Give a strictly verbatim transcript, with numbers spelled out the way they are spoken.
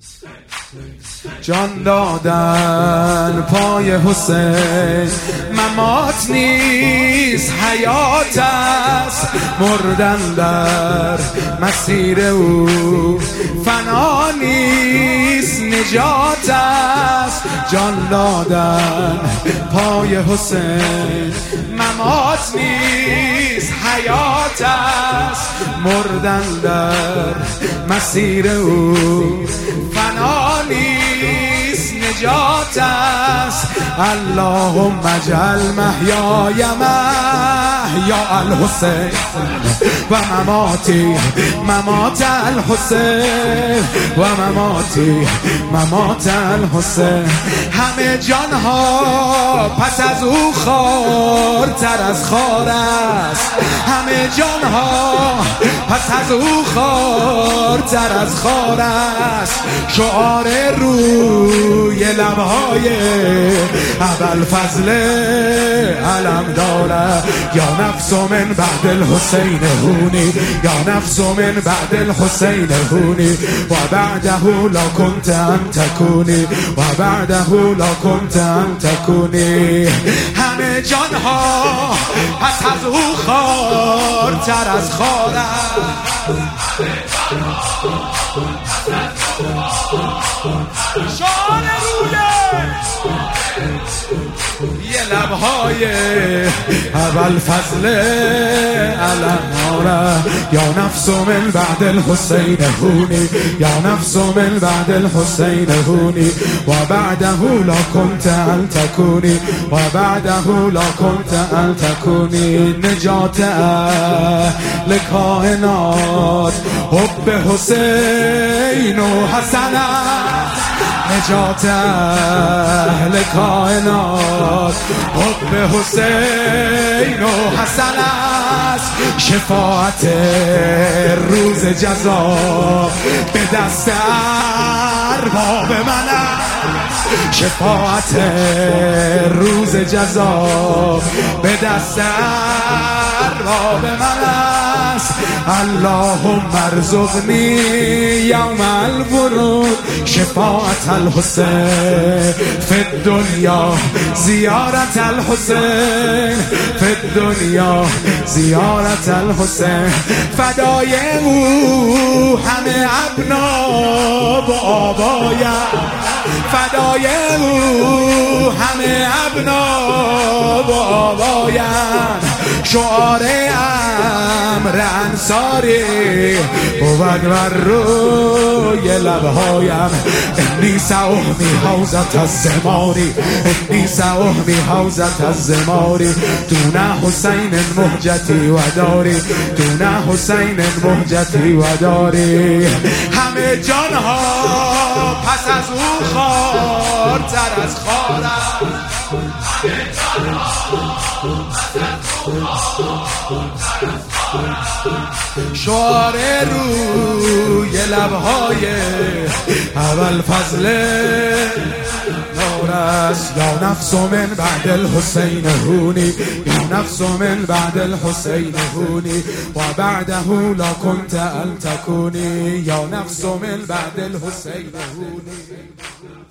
جان دادن پای حسین ممات نیست حیات است، مردن در مسیر او فنا نیست نجات است. جان دادن پای حسین ممات نیست حیات است، مردن در مسیر او فنا نیست نجات است. اللهم اجعل محیای محیا الحسین و مماتی ممات الحسین و مماتی ممات الحسین. همه جانها پس از او خوارتر از خار است، همه جانها پس از او خوارتر از خار است. شعار روی لبهای ابوالفضل علم داره، یا نفس من بعد الحسین هونی، یا نفس من بعد الحسین هونی، و بعده لا کنت ان تکونی، و بعده لا کنت ان تکونی. همه جانها پس از او خوارتر از خار است. شعار روی لبهای ابوالفضل علماره، یا نفس من بعد الحسین هونی، یا نفس من بعد الحسین هونی، و بعده لا کنت ان تکونی، و بعده لا کنت ان تکونی. نجات اهل کائنات حب حسین و حسن است، نجات اهل کائنات حب حسین و حسن است. شفاعت روز جزا به دست ارباب من است، شفاعت روز جزا به دست ارباب من است. اللهم ارزقنی یوم الورود شفاعت الحسین فی الدنیا، زیارت الحسین فی الدنیا، زیارت الحسین. فدای او همه ابنا و آبایم، فدای او همه ابنا و آبایم. شعار امر انصاری بود بر روی لبهایم. انی سأحمی حوزة الزماری، انی سأحمی حوزة الزماری، دون حسین مهجتی و داری، دون حسین مهجتی و داری. همه جانها پس از او خوارتر از خار است، همه جانها پس از او خوارتر از خار است. شعار روی لبهای ابوالفضل نور است. یا نفس من بعد الحسین هونی، یا نفس من بعد الحسین هونی، و بعده لا کنت ان تکونی، یا نفس من بعد الحسین هونی.